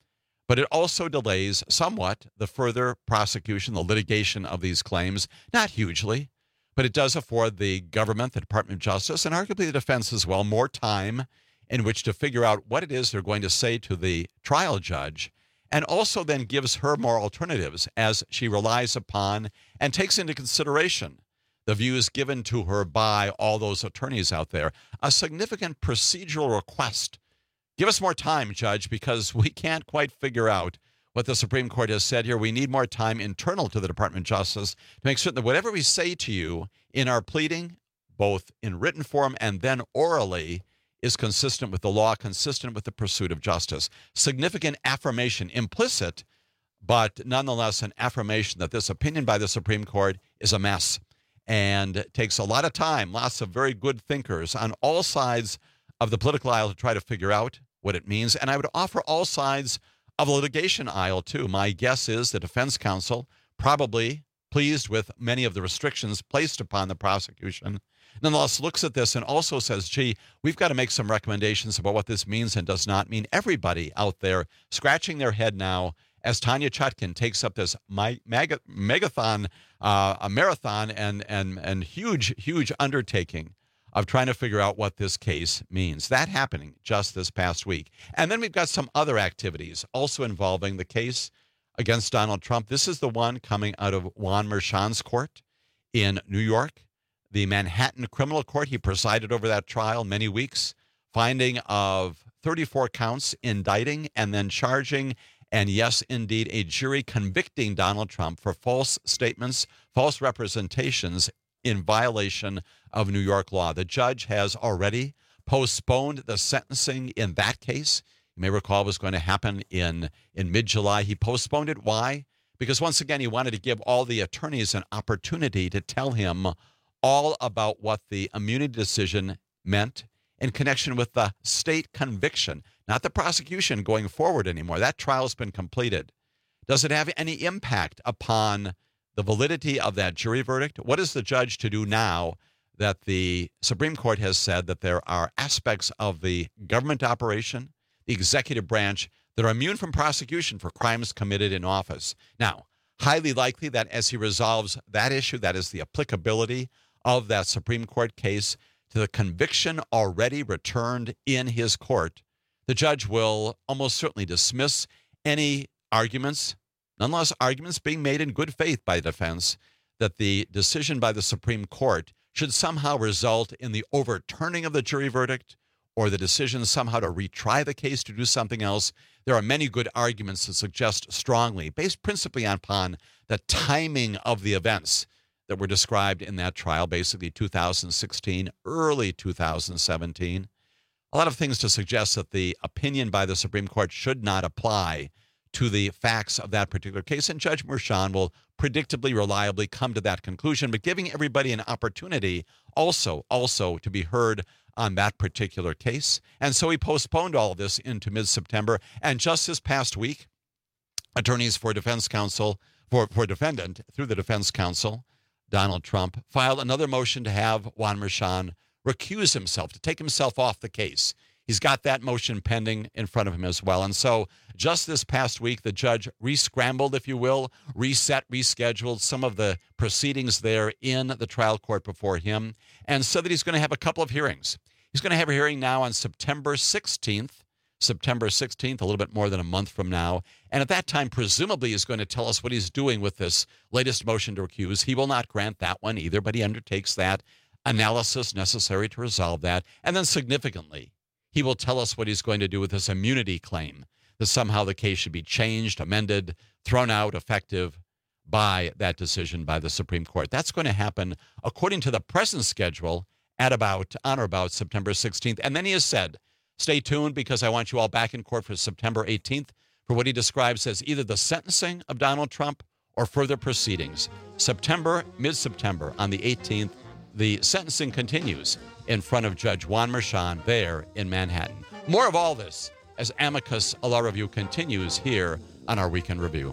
but it also delays somewhat the further prosecution, the litigation of these claims, not hugely, but it does afford the government, the Department of Justice, and arguably the defense as well, more time in which to figure out what it is they're going to say to the trial judge, and also then gives her more alternatives as she relies upon and takes into consideration the views given to her by all those attorneys out there. A significant procedural request. Give us more time, Judge, because we can't quite figure out what the Supreme Court has said here. We need more time internal to the Department of Justice to make certain that whatever we say to you in our pleading, both in written form and then orally, is consistent with the law, consistent with the pursuit of justice. Significant affirmation, implicit, but nonetheless an affirmation that this opinion by the Supreme Court is a mess and takes a lot of time, lots of very good thinkers on all sides of the political aisle to try to figure out what it means. And I would offer all sides of the litigation aisle, too. My guess is the defense counsel, probably pleased with many of the restrictions placed upon the prosecution, nonetheless looks at this and also says, gee, we've got to make some recommendations about what this means and does not mean. Everybody out there scratching their head now as Tanya Chutkan takes up this my, mega, megathon, uh, a marathon and, and, and huge, huge undertaking of trying to figure out what this case means. That happening just this past week. And then we've got some other activities also involving the case against Donald Trump. This is the one coming out of Juan Merchan's court in New York. The Manhattan Criminal Court, he presided over that trial many weeks, finding of thirty-four counts, indicting and then charging, and yes, indeed, a jury convicting Donald Trump for false statements, false representations in violation of New York law. The judge has already postponed the sentencing in that case. You may recall it was going to happen in, in mid-July. He postponed it. Why? Because once again, he wanted to give all the attorneys an opportunity to tell him all about what the immunity decision meant in connection with the state conviction, not the prosecution going forward anymore. That trial's been completed. Does it have any impact upon the validity of that jury verdict? What is the judge to do now that the Supreme Court has said that there are aspects of the government operation, the executive branch, that are immune from prosecution for crimes committed in office? Now, highly likely that as he resolves that issue, that is the applicability of that Supreme Court case to the conviction already returned in his court, the judge will almost certainly dismiss any arguments, nonetheless arguments being made in good faith by the defense, that the decision by the Supreme Court should somehow result in the overturning of the jury verdict or the decision somehow to retry the case to do something else. There are many good arguments that suggest strongly, based principally upon the timing of the events that were described in that trial, basically two thousand sixteen, early two thousand seventeen. A lot of things to suggest that the opinion by the Supreme Court should not apply to the facts of that particular case, and Judge Merchan will predictably, reliably come to that conclusion, but giving everybody an opportunity also, also to be heard on that particular case. And so he postponed all of this into mid-September, and just this past week, attorneys for defense counsel, for, for defendant, through the defense counsel, Donald Trump, filed another motion to have Juan Merchan recuse himself, to take himself off the case. He's got that motion pending in front of him as well. And so just this past week, the judge re-scrambled, if you will, reset, rescheduled some of the proceedings there in the trial court before him, and so that he's going to have a couple of hearings. He's going to have a hearing now on September sixteenth, September sixteenth, a little bit more than a month from now. And at that time, presumably, he's going to tell us what he's doing with this latest motion to recuse. He will not grant that one either, but he undertakes that analysis necessary to resolve that. And then significantly, he will tell us what he's going to do with this immunity claim, that somehow the case should be changed, amended, thrown out, effective by that decision by the Supreme Court. That's going to happen according to the present schedule at about, on or about September sixteenth. And then he has said, stay tuned because I want you all back in court for September eighteenth for what he describes as either the sentencing of Donald Trump or further proceedings. September, mid-September, on the eighteenth, the sentencing continues in front of Judge Juan Merchan there in Manhattan. More of all this as Amicus, a law review, continues here on our Weekend Review.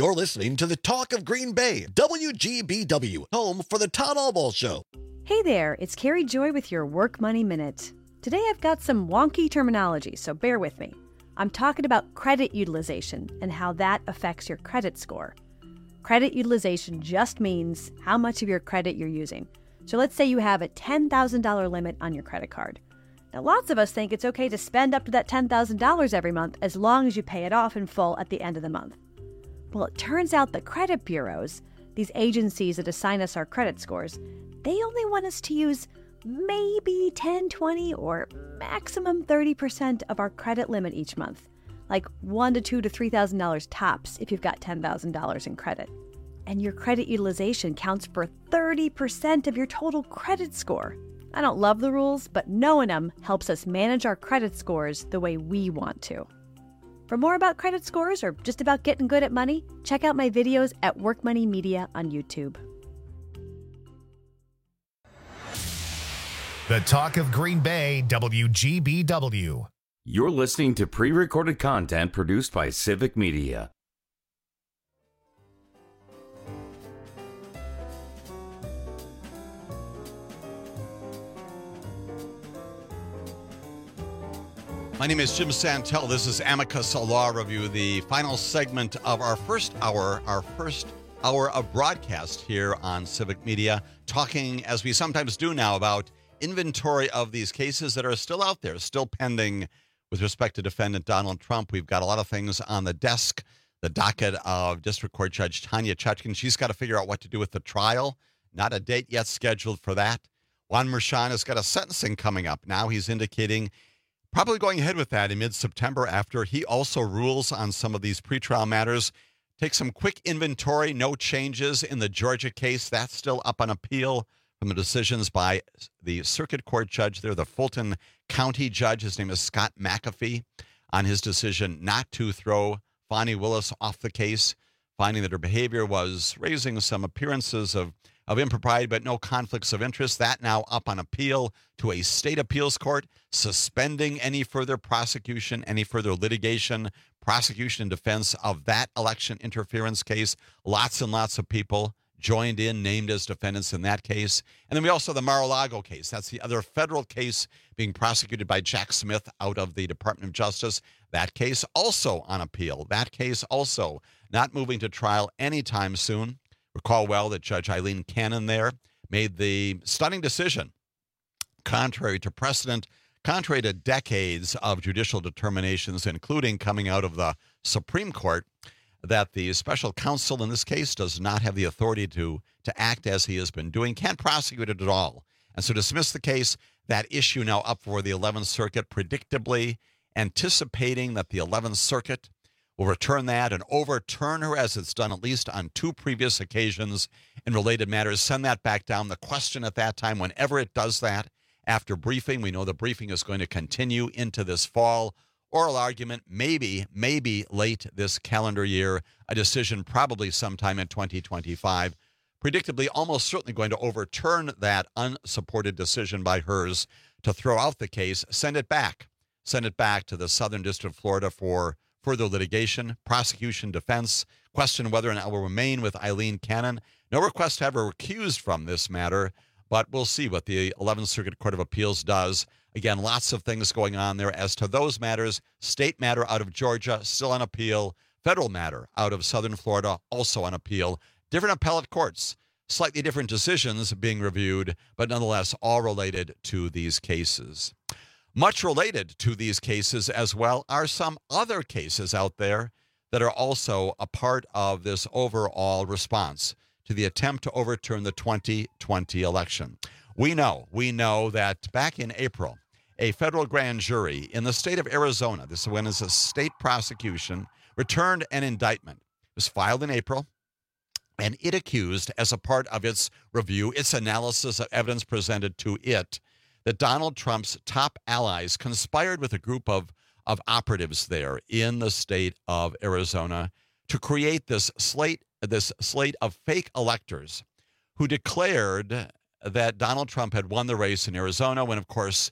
You're listening to the Talk of Green Bay, W G B W, home for the Todd Albaugh Show. Hey there, it's Carrie Joy with your Work Money Minute. Today I've got some wonky terminology, so bear with me. I'm talking about credit utilization and how that affects your credit score. Credit utilization just means how much of your credit you're using. So let's say you have a ten thousand dollars limit on your credit card. Now, lots of us think it's okay to spend up to that ten thousand dollars every month as long as you pay it off in full at the end of the month. Well, it turns out the credit bureaus, these agencies that assign us our credit scores, they only want us to use maybe ten, twenty, or maximum thirty percent of our credit limit each month, like one to two to three thousand dollars tops if you've got ten thousand dollars in credit. And your credit utilization counts for thirty percent of your total credit score. I don't love the rules, but knowing them helps us manage our credit scores the way we want to. For more about credit scores or just about getting good at money, check out my videos at Work Money Media on YouTube. The Talk of Green Bay, W G B W. You're listening to pre-recorded content produced by Civic Media. My name is Jim Santel. This is Amicus, a law review, the final segment of our first hour, our first hour of broadcast here on Civic Media, talking, as we sometimes do now, about inventory of these cases that are still out there, still pending with respect to defendant Donald Trump. We've got a lot of things on the desk. The docket of District Court Judge Tanya Chutkan, she's got to figure out what to do with the trial. Not a date yet scheduled for that. Juan Merchan has got a sentencing coming up. Now he's indicating probably going ahead with that in mid-September after he also rules on some of these pretrial matters. Take some quick inventory, no changes in the Georgia case. That's still up on appeal from the decisions by the circuit court judge there, the Fulton County judge. His name is Scott McAfee, on his decision not to throw Fani Willis off the case, finding that her behavior was raising some appearances of of impropriety, but no conflicts of interest. That now up on appeal to a state appeals court, suspending any further prosecution, any further litigation, prosecution and defense of that election interference case. Lots and lots of people joined in, named as defendants in that case. And then we also have the Mar-a-Lago case. That's the other federal case being prosecuted by Jack Smith out of the Department of Justice. That case also on appeal. That case also not moving to trial anytime soon. Recall well that Judge Eileen Cannon there made the stunning decision, contrary to precedent, contrary to decades of judicial determinations, including coming out of the Supreme Court, that the special counsel in this case does not have the authority to, to act as he has been doing, can't prosecute it at all. And so dismiss the case, that issue now up for the eleventh Circuit, predictably anticipating that the eleventh Circuit will return that and overturn her, as it's done at least on two previous occasions in related matters, send that back down. The question at that time, whenever it does that, after briefing, we know the briefing is going to continue into this fall. Oral argument, maybe, maybe late this calendar year, a decision probably sometime in twenty twenty-five. Predictably, almost certainly going to overturn that unsupported decision by hers to throw out the case, send it back, send it back to the Southern District of Florida for further litigation, prosecution, defense, question whether or not it will remain with Eileen Cannon. No request to have her recused from this matter, but we'll see what the eleventh Circuit Court of Appeals does. Again, lots of things going on there as to those matters. State matter out of Georgia, still on appeal. Federal matter out of Southern Florida, also on appeal. Different appellate courts, slightly different decisions being reviewed, but nonetheless all related to these cases. Much related to these cases as well are some other cases out there that are also a part of this overall response to the attempt to overturn the twenty twenty election. We know, we know that back in April, a federal grand jury in the state of Arizona, this one is a state prosecution, returned an indictment. It was filed in April, and it accused, as a part of its review, its analysis of evidence presented to it, that Donald Trump's top allies conspired with a group of, of operatives there in the state of Arizona to create this slate, this slate of fake electors who declared that Donald Trump had won the race in Arizona when, of course,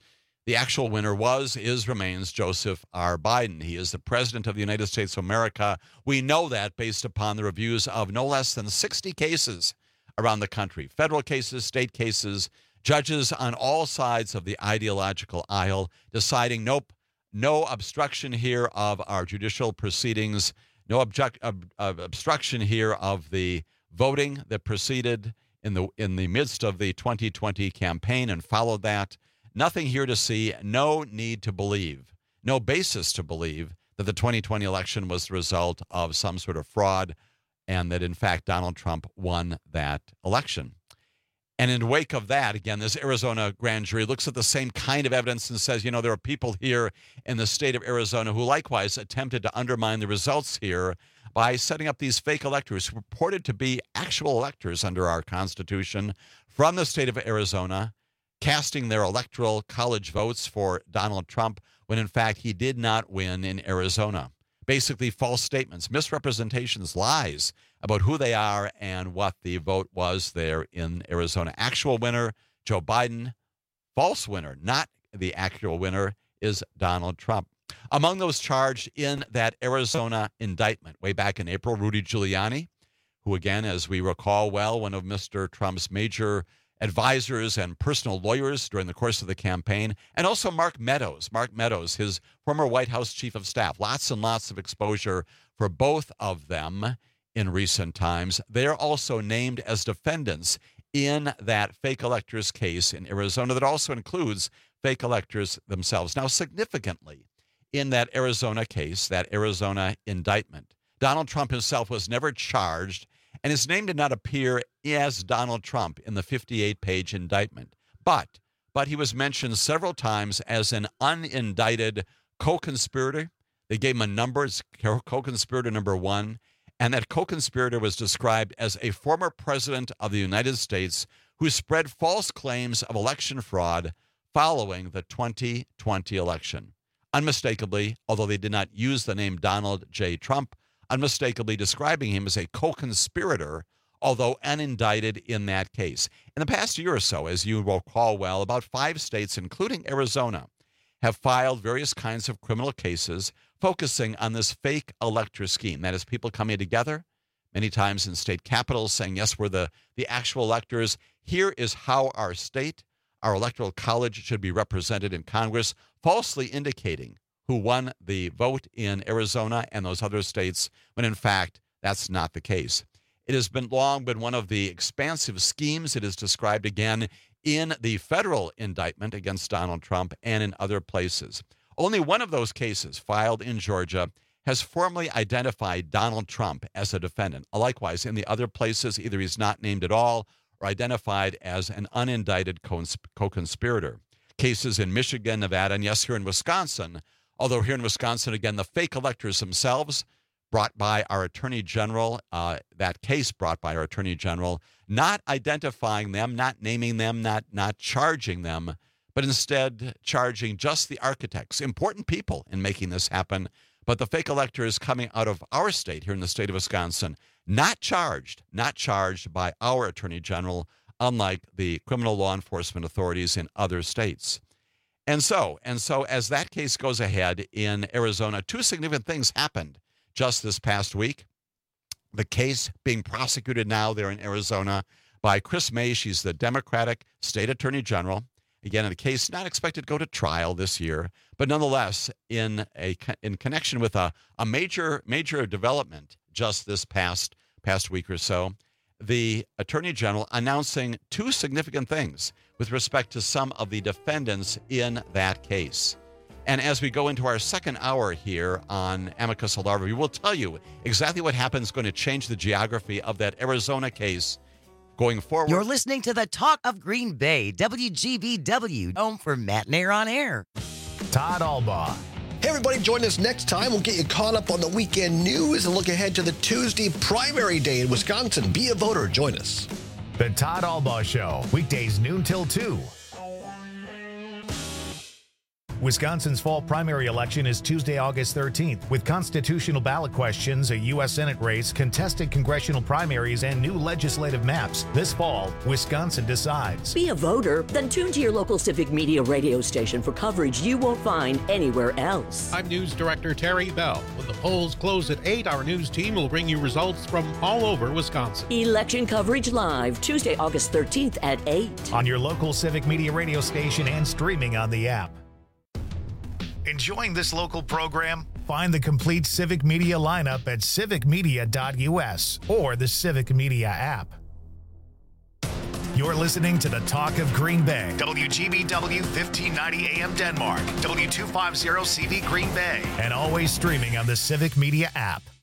The actual winner was, is, remains Joseph R. Biden. He is the president of the United States of America. We know that based upon the reviews of no less than sixty cases around the country, federal cases, state cases, judges on all sides of the ideological aisle deciding, nope, no obstruction here of our judicial proceedings, no object, ob, ob, obstruction here of the voting that proceeded in the in the midst of the twenty twenty campaign and followed that. Nothing here to see, no need to believe, no basis to believe that the twenty twenty election was the result of some sort of fraud and that, in fact, Donald Trump won that election. And in the wake of that, again, this Arizona grand jury looks at the same kind of evidence and says, you know, there are people here in the state of Arizona who likewise attempted to undermine the results here by setting up these fake electors who purported to be actual electors under our Constitution from the state of Arizona, casting their electoral college votes for Donald Trump when, in fact, he did not win in Arizona. Basically, false statements, misrepresentations, lies about who they are and what the vote was there in Arizona. Actual winner, Joe Biden. False winner, not the actual winner, is Donald Trump. Among those charged in that Arizona indictment way back in April, Rudy Giuliani, who, again, as we recall well, one of Mister Trump's major advisors and personal lawyers during the course of the campaign, and also Mark Meadows. Mark Meadows, his former White House chief of staff. Lots and lots of exposure for both of them in recent times. They're also named as defendants in that fake electors case in Arizona that also includes fake electors themselves. Now, significantly, in that Arizona case, that Arizona indictment, Donald Trump himself was never charged, and his name did not appear as Donald Trump in the fifty-eight page indictment. But, but he was mentioned several times as an unindicted co-conspirator. They gave him a number, it's co-conspirator number one, and that co-conspirator was described as a former president of the United States who spread false claims of election fraud following the twenty twenty election. Unmistakably, although they did not use the name Donald J. Trump, unmistakably describing him as a co-conspirator, although unindicted in that case. In the past year or so, as you will recall well, about five states, including Arizona, have filed various kinds of criminal cases focusing on this fake elector scheme. That is, people coming together, many times in state capitals, saying, yes, we're the, the actual electors. Here is how our state, our electoral college should be represented in Congress, falsely indicating who won the vote in Arizona and those other states, when in fact, that's not the case. It has been long been one of the expansive schemes. It is described again in the federal indictment against Donald Trump and in other places. Only one of those cases, filed in Georgia, has formally identified Donald Trump as a defendant. Likewise, in the other places, either he's not named at all or identified as an unindicted co-conspirator. Cases in Michigan, Nevada, and yes, here in Wisconsin, although here in Wisconsin, again, the fake electors themselves, brought by our Attorney General, uh, that case brought by our Attorney General, not identifying them, not naming them, not, not charging them, but instead charging just the architects, important people in making this happen. But the fake electors coming out of our state, here in the state of Wisconsin, not charged, not charged by our Attorney General, unlike the criminal law enforcement authorities in other states. And so, and so as that case goes ahead in Arizona, two significant things happened just this past week. The case being prosecuted now there in Arizona by Chris May. She's the Democratic State Attorney General. Again, in a case not expected to go to trial this year, but nonetheless in a in connection with a, a major major development just this past past week or so, the Attorney General announcing two significant things with respect to some of the defendants in that case. And as we go into our second hour here on Amicus Law Review, we'll tell you exactly what happens going to change the geography of that Arizona case going forward. You're listening to the Talk of Green Bay, W G B W, home for Matt Nair on Air. Todd Albaugh. Hey, everybody, join us next time. We'll get you caught up on the weekend news and look ahead to the Tuesday primary day in Wisconsin. Be a voter. Join us. The Todd Albaugh Show, weekdays noon till two. Wisconsin's fall primary election is Tuesday, August thirteenth, with constitutional ballot questions, a U S Senate race, contested congressional primaries, and new legislative maps. This fall, Wisconsin decides. Be a voter? Then tune to your local Civic Media radio station for coverage you won't find anywhere else. I'm News Director Terry Bell. When the polls close at eight, our news team will bring you results from all over Wisconsin. Election coverage live, Tuesday, August thirteenth at eight. On your local Civic Media radio station and streaming on the app. Enjoying this local program? Find the complete Civic Media lineup at civic media dot u s or the Civic Media app. You're listening to the Talk of Green Bay. W G B W fifteen ninety A M Denmark. W two fifty C V Green Bay. And always streaming on the Civic Media app.